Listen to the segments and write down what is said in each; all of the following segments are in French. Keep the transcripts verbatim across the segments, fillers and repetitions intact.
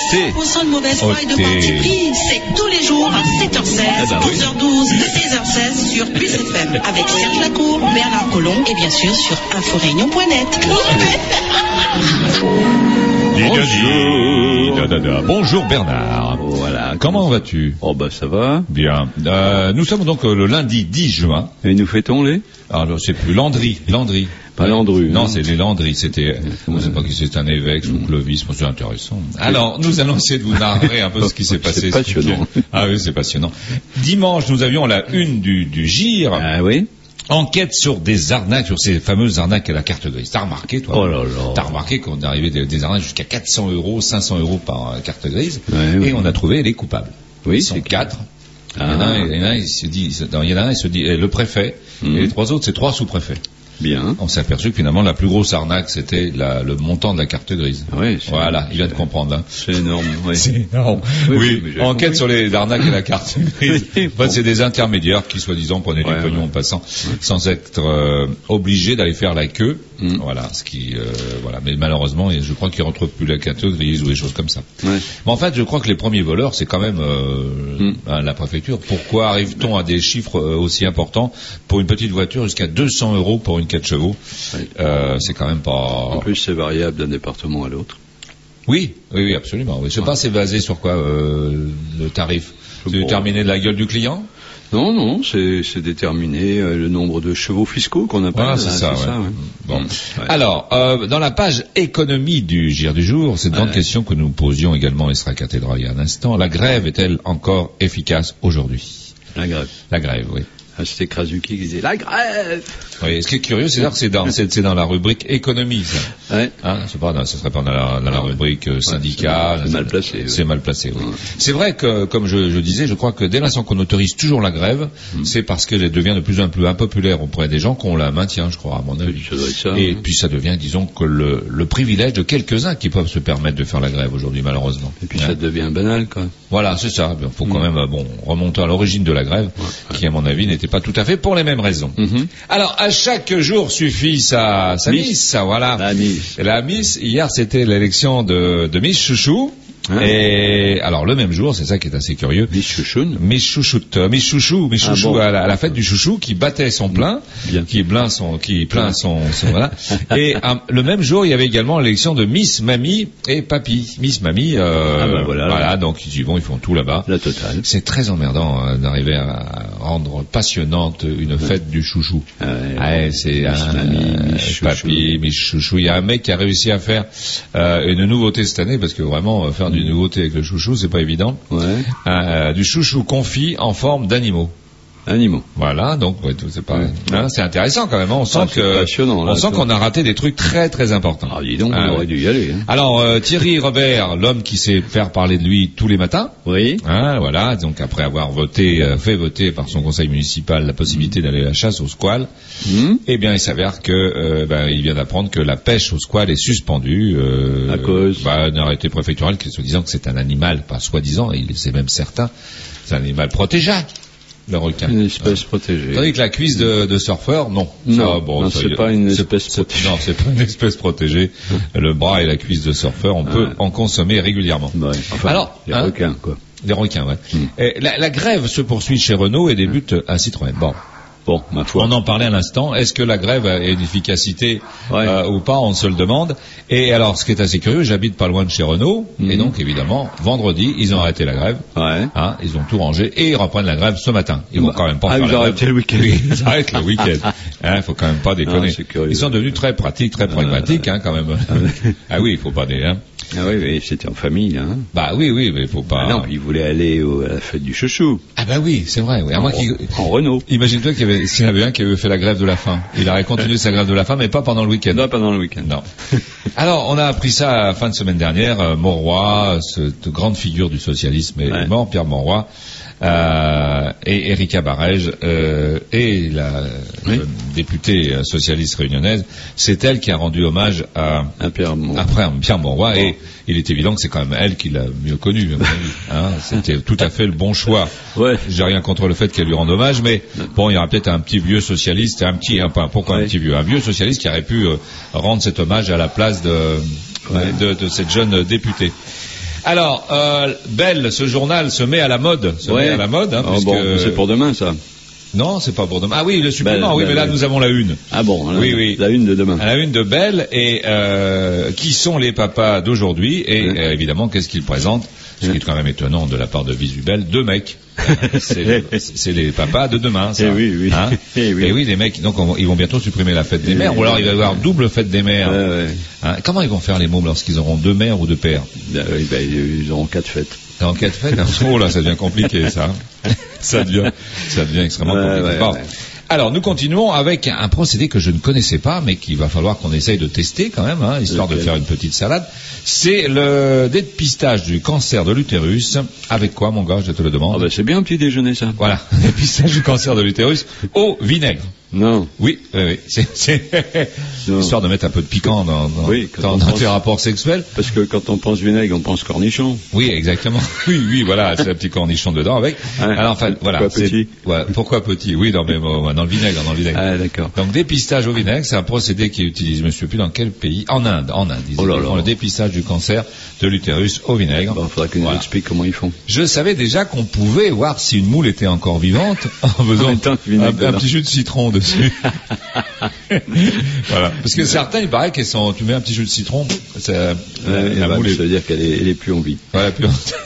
cent pour cent de mauvaise foi et de parti pris. C'est tous les jours à sept heures seize, ah bah oui. onze heures douze et seize heures seize sur Plus F M avec Serge Lacour, Bernard Collomb et bien sûr sur inforéunion point net. Bonjour. Bonjour Bernard. Voilà. Comment vas-tu? Oh bah ça va. Bien. Euh, nous sommes donc euh, le lundi dix juin. Et nous fêtons les Alors c'est plus Landry. Landry. Pas Landru. Non, hein. C'est les Landry. C'était, je ne sais pas qui c'est, un évêque ou Clovis, c'est intéressant. Alors, nous allons essayer de vous narrer un peu ce qui s'est passé. C'est passionnant. Ah oui, c'est passionnant. Dimanche, nous avions la une du, du G I R. Ah oui. Enquête sur des arnaques, sur ces fameuses arnaques à la carte grise. T'as remarqué, toi? Oh là là. T'as remarqué qu'on est arrivé des, des arnaques jusqu'à quatre cents euros, cinq cents euros par carte grise. Ouais, et oui. on a trouvé les coupables. Oui, Ils sont c'est quatre. Ah. Il y en a un, il y en a un, il se dit, il y en a un, il se dit, le préfet. Mmh. Et les trois autres, c'est trois sous-préfets. Bien. On s'est aperçu que finalement la plus grosse arnaque c'était la, le montant de la carte grise. Oui, voilà, il vient de comprendre. Hein. C'est énorme. Oui. C'est énorme. Oui, oui, oui enquête compris. Sur les arnaques et la carte grise. En fait, c'est des intermédiaires qui soi-disant prenaient ouais, du pognon ouais. en passant, ouais. sans être euh, obligés d'aller faire la queue. Mm. Voilà, ce qui, euh, voilà. Mais malheureusement, je crois qu'ils ne retrouvent plus la carte grise ou des choses comme ça. Ouais. Mais en fait, je crois que les premiers voleurs, c'est quand même euh, mm. hein, la préfecture. Pourquoi arrive-t-on à des chiffres euh, aussi importants pour une petite voiture jusqu'à deux cents euros pour une quatre chevaux? Oui. Euh, c'est quand même pas. En plus, c'est variable d'un département à l'autre. Oui, oui, oui, absolument. Oui. Je sais ouais. pas, c'est basé sur quoi euh, le tarif? C'est déterminé de la gueule du client? Non, non, c'est, c'est déterminé euh, le nombre de chevaux fiscaux qu'on appelle. Ah, c'est là, ça. C'est ouais. ça ouais. Bon. Mmh. Ouais. Alors, euh, dans la page économie du G I R du jour, cette grande ouais. question que nous posions également à Estra Cathédrale il y a un instant, la grève est-elle encore efficace aujourd'hui? La grève. La grève, oui. Ah, c'était Krasuki qui disait la grève. Oui, ce qui est curieux, c'est que c'est dans, c'est, c'est dans la rubrique économie, ça. Ouais. Hein, c'est pas, non, ce serait pas dans la, dans la rubrique euh, syndicat. Ouais, c'est, mal placé. C'est ouais. mal placé, oui. Ouais. C'est vrai que, comme je, je disais, je crois que dès l'instant qu'on autorise toujours la grève, mm. c'est parce qu'elle devient de plus en plus impopulaire auprès des gens qu'on la maintient, je crois, à mon avis. Ça doit être ça, Et hein. puis ça devient, disons, que le, le privilège de quelques-uns qui peuvent se permettre de faire la grève aujourd'hui, malheureusement. Et puis hein. ça devient banal, quoi. Voilà, c'est ça. Il faut mm. quand même, bon, remonter à l'origine de la grève, ouais. qui, à mon avis, n'était pas tout à fait pour les mêmes raisons. Mm-hmm. Alors, à chaque jour suffit sa, sa miss, miss ça, voilà. La miss. La miss, hier, c'était l'élection de, de Miss Chouchou. Hein? Et alors le même jour, c'est ça qui est assez curieux. Miss Chouchoune. Miss Chouchoute, Miss Chouchou, Miss Chouchou ah bon. à, la, à la fête du chouchou qui battait son plein, Bien. qui plaint son, qui plaint son, son voilà. Et um, le même jour, il y avait également l'élection de Miss Mamie et Papy. Miss Mamie, euh, ah ben voilà, voilà, donc ils y vont, ils font tout là-bas. La totale. C'est très emmerdant hein, d'arriver à rendre passionnante une fête ouais. du chouchou. Ah ouais, ouais, c'est Miss un, Mamie, Miss Papy, Miss Chouchou. Il y a un mec qui a réussi à faire euh, une nouveauté cette année parce que vraiment faire du nouveauté avec le chouchou, c'est pas évident. Ouais. Euh, du chouchou confit en forme d'animaux. Animaux. Voilà, donc ouais, c'est pas, ouais. hein, c'est intéressant quand même. On sent ah, que, on là, sent qu'on a raté des trucs très très importants. Ah, dis donc, ah, on aurait dû y aller. Hein. Alors euh, Thierry Robert, l'homme qui sait faire parler de lui tous les matins. Oui. Hein, voilà, donc après avoir voté, euh, fait voter par son conseil municipal la possibilité mmh. d'aller à la chasse au squale, mmh. eh bien il s'avère que, euh, ben, il vient d'apprendre que la pêche au squale est suspendue. Euh, à cause. Bah, un arrêté préfectoral qui se disant que c'est un animal, pas soi-disant, il c'est même certain, c'est un animal protégeable. Le requin. Une espèce protégée. Tandis que la cuisse de, de surfeur, non. Non, ça, bon, non ça, c'est pas une espèce c'est, protégée. Non, c'est pas une espèce protégée. Le bras et la cuisse de surfeur, on ah. peut en consommer régulièrement. Ouais. Enfin, alors, les hein, requins, quoi. Les requins, ouais. Mm. Et la, la grève se poursuit chez Renault et débute mm. à Citroën. Bon. Bon, ma foi. On en parlait à l'instant. Est-ce que la grève a une efficacité ouais. euh, ou pas? On se le demande. Et alors, ce qui est assez curieux, j'habite pas loin de chez Renault, mm-hmm. et donc évidemment, vendredi, ils ont arrêté la grève. Ouais. Hein, ils ont tout rangé et ils reprennent la grève ce matin. Ils vont bah, quand même pas ah, faire ils la grève. Le week-end. Oui, ils arrêtent le week-end. Hein, faut quand même pas déconner. Non, ils sont devenus très pratiques, très pragmatiques, hein, quand même. Ah oui, il faut pas des. Hein. Ah oui, mais c'était en famille, hein. Bah oui, oui, mais il faut pas. Ah non, puis ils voulaient aller au, à la fête du chouchou. Ah bah oui, c'est vrai. Oui. À en, moi qui... en Renault. Imagine-toi qu'il y avait, s'il y en avait un qui avait fait la grève de la faim. Il aurait continué sa grève de la faim, mais pas pendant le week-end. Non, pendant le week-end. Non. Alors, on a appris ça à la fin de semaine dernière. Euh, Mauroy, cette grande figure du socialisme, est ouais. mort, Pierre Mauroy. Euh, et Erika Barège euh, et la oui. euh, députée socialiste réunionnaise, c'est elle qui a rendu hommage à, à Pierre Mauroy. Après Pierre Mauroy, bon. Et il est évident que c'est quand même elle qui l'a mieux connu. Hein, c'était tout à fait le bon choix. Ouais. J'ai rien contre le fait qu'elle lui rende hommage, mais bon, il y aura peut-être un petit vieux socialiste, un petit, un, pourquoi ouais. un petit vieux, un vieux socialiste qui aurait pu euh, rendre cet hommage à la place de, ouais. de, de cette jeune députée. Alors, euh, Belle, ce journal se met à la mode, se ouais. met à la mode, hein, oh, puisque... bon, c'est pour demain, ça. Non, c'est pas pour demain. Ah oui, le supplément, Belle, oui, Belle, mais là, Belle. nous avons la une. Ah bon, là, oui, oui. La une de demain. La une de Belle, et euh, qui sont les papas d'aujourd'hui, et ouais. euh, évidemment, qu'est-ce qu'ils présentent? Ce qui est quand même étonnant de la part de Visubel, deux mecs. c'est, les, c'est les papas de demain, ça. Et oui, oui. Hein et oui. Et oui, les mecs, donc on, ils vont bientôt supprimer la fête des mères, ou alors il va y avoir double fête des mères. Ouais, ouais. Hein, comment ils vont faire les mômes lorsqu'ils auront deux mères ou deux pères? Ben, oui, ben, ils auront quatre fêtes. En quatre fêtes, oh là, ça devient compliqué, ça. ça devient, ça devient extrêmement ouais, compliqué. Ouais, bon. ouais. Alors, nous continuons avec un procédé que je ne connaissais pas, mais qu'il va falloir qu'on essaye de tester quand même, hein, histoire okay. de faire une petite salade. C'est le dépistage du cancer de l'utérus. Avec quoi, mon gars, je te le demande? Ah ben, c'est bien un petit déjeuner, ça. Voilà, dépistage du cancer de l'utérus au vinaigre. Non. Oui, oui, oui. C'est, c'est histoire de mettre un peu de piquant dans, dans, oui, dans, dans pense... tes rapports sexuels. Parce que quand on pense vinaigre, on pense cornichon. Oui, exactement. Oui, oui, voilà, c'est un petit cornichon dedans avec. Hein, Alors, enfin, voilà. Pourquoi petit? Ouais, pourquoi petit? Oui, non, mais bon, dans le vinaigre, dans le vinaigre. Ah, d'accord. Donc, dépistage au vinaigre, c'est un procédé qui est utilisé, je ne me souviens plus dans quel pays. En Inde, en Inde. Ils oh là font là. le dépistage du cancer de l'utérus au vinaigre. Bon, faudra qu'ils nous voilà. expliquent comment ils font. Je savais déjà qu'on pouvait voir si une moule était encore vivante en faisant en un, un petit jus de citron dessus. Voilà. Parce que certains, il paraît qu'ils sont, tu mets un petit jus de citron, ça, ouais, la bah, moule ça est... veut dire qu'elle est, elle est plus en vie. Voilà, plus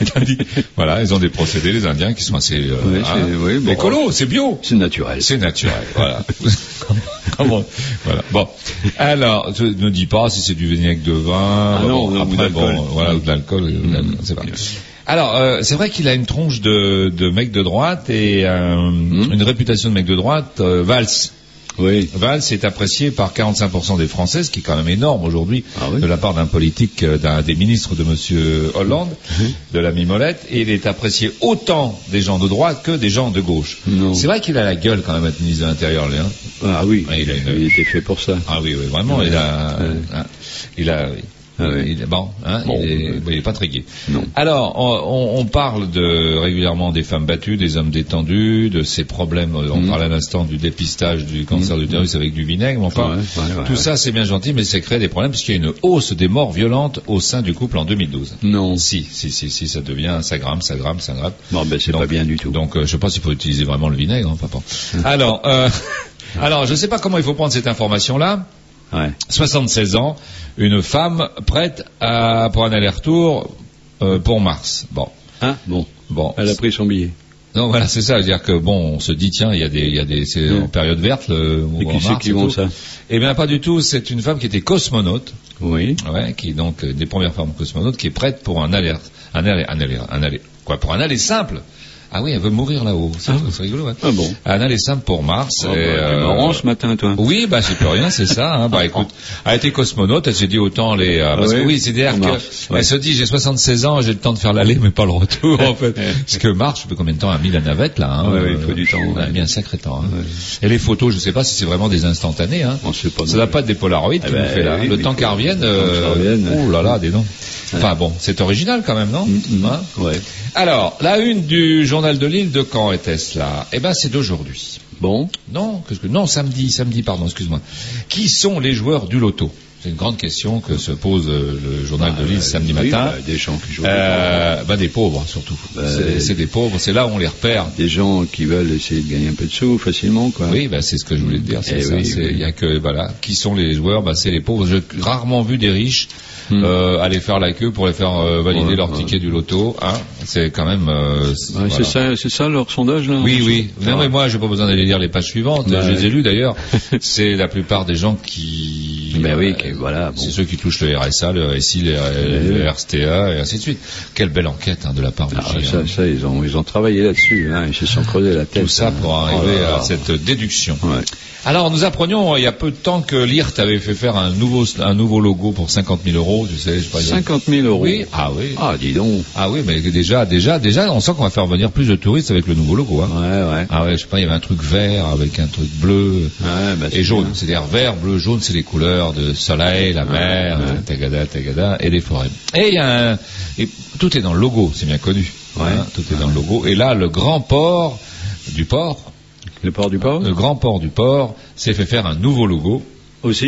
voilà, ils ont des procédés, les Indiens, qui sont assez, euh, ouais, hein, oui, bon, écolo, c'est bio. C'est naturel. C'est naturel, voilà. Comment, voilà. Bon. Alors, je ne dis pas si c'est du vinaigre de vin, ah bon, non, non, après, bon, voilà, ou de l'alcool, mmh. c'est pas. Alors, euh, c'est vrai qu'il a une tronche de, de mec de droite et euh, mmh. une réputation de mec de droite, euh, Valls. Oui. Valls est apprécié par quarante-cinq pour cent des Français, ce qui est quand même énorme aujourd'hui, ah oui. de la part d'un politique, d'un des ministres de Monsieur Hollande, mmh. de la Mimolette, et il est apprécié autant des gens de droite que des gens de gauche. Non. C'est vrai qu'il a la gueule quand même, être ministre de l'Intérieur, lui. Hein. Ah oui, il, a une... il était fait pour ça. Ah oui, oui, vraiment, ouais. il a... Ouais. Hein, il a... Ah oui. Il est bon, hein, bon, il, est, il est pas très gai. Non. Alors, on, on parle de régulièrement des femmes battues, des hommes détendus, de ces problèmes. On mmh. parle à l'instant du dépistage du cancer mmh. de l'utérus avec du vinaigre. Mais enfin, ouais, ouais, ouais, tout ouais. ça, c'est bien gentil, mais ça crée des problèmes puisqu'il y a une hausse des morts violentes au sein du couple en deux mille douze. Non. Si, si, si, si, ça devient, ça grimpe, ça grimpe, ça grimpe. Non, ben c'est donc, pas bien du tout. Donc, euh, je sais pas s'il faut utiliser vraiment le vinaigre, hein, papa. Alors, euh, alors, je sais pas comment il faut prendre cette information-là. Ouais. soixante-seize ans, une femme prête à, pour un aller-retour euh, pour Mars. Bon. Ah, bon. Bon. Elle a pris son billet. Non, voilà, c'est ça. C'est-à-dire que bon, on se dit tiens, il y a des, il y a des, c'est mmh. en période verte. Le, et qui c'est qui vont ça? Eh bien, pas du tout. C'est une femme qui était cosmonaute. Oui. Ouais, qui donc euh, des premières femmes cosmonautes, qui est prête pour un aller, un aller, un aller, un aller, quoi, pour un aller simple. Ah oui, elle veut mourir là-haut. C'est, ah. c'est rigolo, ouais. Ah bon. Un aller simple pour Mars. Oh, et, bah, euh, marrant ce matin, toi. Oui, bah, c'est plus rien, c'est ça, hein. Bah, écoute, elle a été cosmonaute, elle s'est dit autant les, euh, parce ah, que oui, c'est-à-dire qu'elle ouais. se dit, j'ai soixante-seize ans, j'ai le temps de faire l'aller, mais pas le retour, en fait. Parce que Mars, je sais combien de temps a mis la navette, là, hein. Ouais, euh, il faut du temps. Elle a mis un sacré temps, hein. Ouais. Et les photos, je sais pas si c'est vraiment des instantanés, hein. On sait pas. Ça n'a pas de des Polaroids qui bah, nous fait là. Oui, le temps qu'elle revienne, euh, oh là là, dis donc. Enfin bon, c'est original quand même, non? Mm-hmm. Hein ouais. Alors, la une du journal de Lille, de quand était-ce là? Eh ben, c'est d'aujourd'hui. Bon. Non, qu'est-ce que, non, samedi, samedi, pardon, excuse-moi. Qui sont les joueurs du loto? C'est une grande question que se pose euh, le journal bah, de Lille samedi oui, matin. Bah, des gens qui jouent. Euh, bah, des pauvres, surtout. Bah, c'est, c'est des pauvres, c'est là où on les repère. Des gens qui veulent essayer de gagner un peu de sous facilement, quoi. Oui, bah, c'est ce que je voulais te dire, c'est eh ça. Oui, c'est, oui. il y a que, voilà. Qui sont les joueurs? Bah, c'est les pauvres. J'ai rarement vu des riches. Hmm. Euh, aller faire la queue pour les faire euh, valider ouais, leur ouais. ticket du loto, hein. C'est quand même. Euh, c'est, ouais, voilà. c'est ça, c'est ça leur sondage là. Oui, oui. Non, mais moi, j'ai pas besoin d'aller lire les pages suivantes. Bah, je les ai lues d'ailleurs. C'est la plupart des gens qui. Ben euh, oui, qui, voilà. Bon. C'est ceux qui touchent le R S A, le R S I, le, le, le R S T A et ainsi de suite. Quelle belle enquête hein, de la part de ah, G. Ça, hein. ça, ils ont, ils ont travaillé là-dessus. Hein, ils se sont creusés la tête. Tout ça pour hein. arriver oh là là. à cette déduction. Ouais. Alors, nous apprenions il y a peu de temps que l'I R T avait fait faire un nouveau, un nouveau logo pour cinquante mille euros, tu sais. Je sais pas, cinquante mille euros. Oui. Ah oui. Ah, dis donc. Ah oui, mais déjà, déjà, déjà, on sent qu'on va faire venir plus de touristes avec le nouveau logo, hein. Ouais, ouais. Ah ouais, je sais pas, il y avait un truc vert avec un truc bleu. Ouais, bah, et jaune. Bien. C'est-à-dire vert, bleu, jaune, c'est les couleurs de soleil, la mer, ouais, ouais. tagada, tagada, et les forêts. Et il y a un, et tout est dans le logo, c'est bien connu. Ouais. Hein, tout est ouais. dans le logo. Et là, le grand port du port. Le port du port? Le grand port du port s'est fait faire un nouveau logo. Aussi?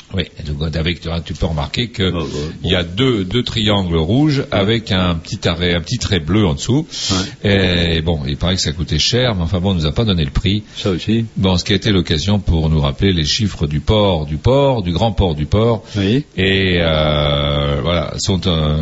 Oui, donc avec, tu peux remarquer que oh, oh, bon. il y a deux, deux triangles rouges avec un petit arrêt, un petit trait bleu en dessous. Ouais. Et bon, il paraît que ça coûtait cher, mais enfin bon, on nous a pas donné le prix. Ça aussi. Bon, ce qui a été l'occasion pour nous rappeler les chiffres du port, du port, du grand port du port. Oui. Et euh, voilà, sont euh,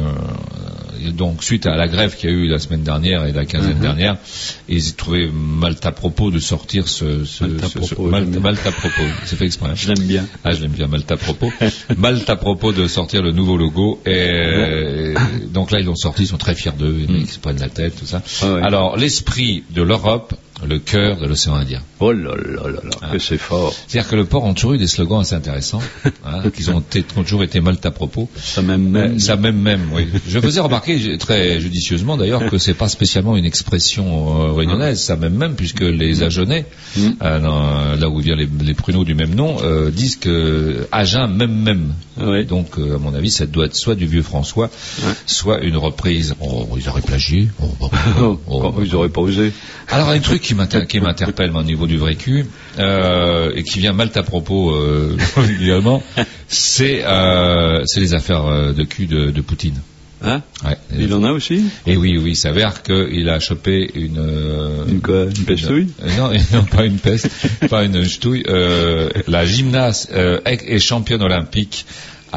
donc suite à la grève qu'il y a eu la semaine dernière et la quinzaine mm-hmm. dernière, ils trouvaient mal à propos de sortir ce, ce, mal à ce, propos, ce mal, mal à propos. C'est fait exprès. Hein. Je l'aime bien. Ah, je l'aime bien, mal à propos. mal à propos de sortir le nouveau logo. Et ouais. donc là, ils l'ont sorti, ils sont très fiers d'eux, ils mm. se prennent la tête, tout ça. Ah, ouais. Alors, l'esprit de l'Europe, le cœur de l'océan Indien. Oh là là là là, ah. que c'est fort. C'est-à-dire que le port ont toujours eu des slogans assez intéressants, hein, qu'ils ont, été, ont toujours été mal à propos. Ça même même. Euh, ça même même, oui. Je faisais remarquer très judicieusement d'ailleurs que c'est pas spécialement une expression euh, réunionnaise, ça même même, puisque les Agenais, mm. euh, dans, là où vient les, les pruneaux du même nom, euh, disent que Agen même même. Oui. Donc, euh, à mon avis, ça doit être soit du vieux François, ouais. soit une reprise. Oh, ils auraient plagié. Oh, oh, oh, oh, oh, ils auraient pas osé. Alors, un truc qui m'inter- qui m'interpelle au niveau du vrai cul, euh, et qui vient mal à propos euh, également, c'est, euh, c'est les affaires de cul de, de Poutine. Hein ouais, il en a aussi. Et oui, oui, il s'avère qu'il a chopé une... Euh, une quoi, une pestouille euh, non, non, pas une peste, pas une ch'touille. Euh, la gymnaste euh, et championne olympique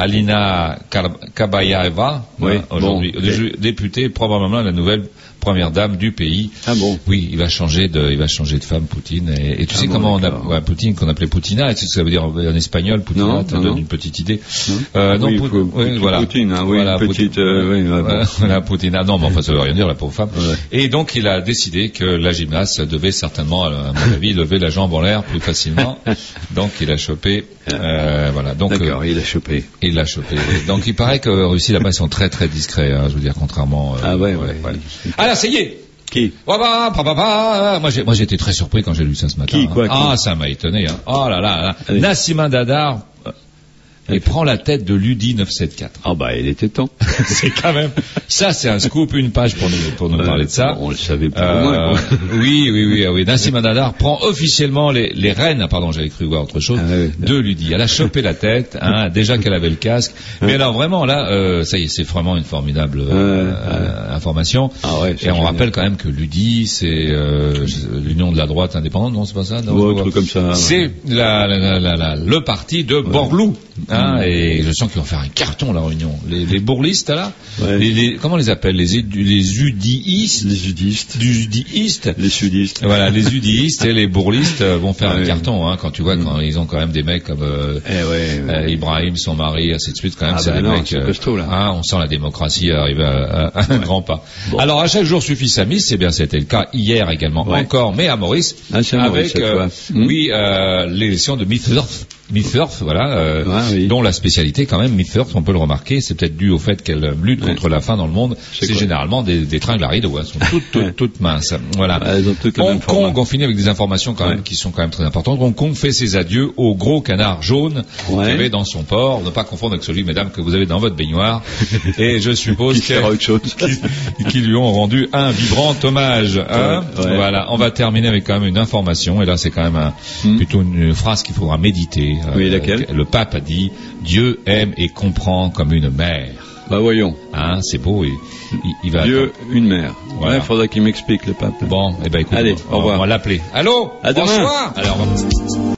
Alina Kabaeva, oui, hein, aujourd'hui bon, okay. députée, probablement la nouvelle première dame du pays. Ah bon? Oui, il va changer de, il va changer de femme, Poutine. Et, et tu ah sais bon, comment on a, ouais, Poutine qu'on appelait Poutina, et tu sais ce que ça veut dire en espagnol, Poutina, ça donne une petite idée. Non, euh, non, oui, Pou- faut, oui, voilà. Poutine, hein, oui, voilà, petite, Poutine, euh, oui, ouais, voilà, bon. voilà, Poutina. Non, mais enfin, ça veut rien dire, la pauvre femme. Ouais. Et donc, il a décidé que la gymnaste devait certainement, à mon avis, lever la jambe en l'air plus facilement. Donc, il a chopé, euh, voilà. Donc, d'accord, euh, il a chopé. Il l'a chopé. Donc, il paraît que Russie, là-bas, ils sont très, très discrets, hein, je veux dire, contrairement, euh, ah ouais, ouais. ouais. Alors, ça y est! Qui? Oh bah, bah, bah, bah, moi, j'ai, moi, j'ai été très surpris quand j'ai lu ça ce matin. Qui, quoi, hein. Ah, ça m'a étonné. Hein. Oh là là, là. Nassimah Dadar euh, et prend la tête de l'U D I neuf cent soixante-quatorze. Ah bah, il était temps. C'est quand même. Ça, c'est un scoop, une page pour nous pour nous euh, parler de ça. On le savait plus euh, ou moins. Quoi. Oui, oui, oui, oui. Nassimah Dadar prend officiellement les, les rênes. Ah, pardon, j'avais cru voir autre chose. Ah, oui, de l'U D I. Elle a chopé la tête. Hein, déjà qu'elle avait le casque. Mais alors vraiment là, euh, ça y est, c'est vraiment une formidable euh, euh, euh, information. Ah ouais, et on rappelle quand même que l'U D I, c'est euh, l'Union de la droite indépendante, non, c'est pas ça, non, ouais, un truc comme ça. C'est la, la, la, la, le parti de ouais. Borloo. Hein, mmh. Et je sens qu'ils vont faire un carton la réunion. Les, les bourlistes là, ouais. les, les, comment on les appelle, les les UDistes, les UDistes, les UDistes, les sudistes. Voilà, les UDistes et les bourlistes vont faire ouais. un carton. Hein, quand tu vois mmh. quand ils ont quand même des mecs comme euh, eh ouais, ouais. Euh, Ibrahim, son mari, ainsi de suite. Quand même, ah c'est bah des non, mecs. C'est costaud, là. Hein, on sent la démocratie arriver à, à, à un ouais. grand pas. Bon. Alors à chaque jour suffit sa mise. C'est bien, c'était le cas hier également, ouais. encore, mais à Maurice, ah, c'est avec Maurice, euh, mmh. oui euh, l'élection de Mythurst. Mythurst, voilà, euh, ah, oui. dont la spécialité quand même, Mythurst, on peut le remarquer, c'est peut-être dû au fait qu'elle lutte ouais. contre la faim dans le monde. C'est, c'est généralement des, des tringles où elles sont toutes, toutes, toutes minces. Voilà. Ah, elles ont toutes Hong Kong, on finit avec des informations quand même ouais. qui sont quand même très importantes. Hong Kong fait ses adieux au gros canard jaune ouais. qu'il y avait dans son port. Ne pas confondre avec celui, mesdames, que vous avez dans votre baignoire. Et je suppose qui, autre chose. qui, qui lui ont rendu un vibrant hommage. Hein ouais, ouais. Voilà. On va terminer avec quand même une information. Et là, c'est quand même un, hmm. plutôt une phrase qu'il faudra méditer. Oui, euh, laquelle? Le pape a dit « Dieu aime et comprend comme une mère ». Bah voyons. Hein, c'est beau. Il, il, il va Dieu, attendre. une mère. Voilà. Ouais, faudrait qu'il m'explique, le pape. Bon, eh ben écoute, allez, on, au revoir. On va l'appeler. Allô? À demain. Bonsoir. Allez, au revoir.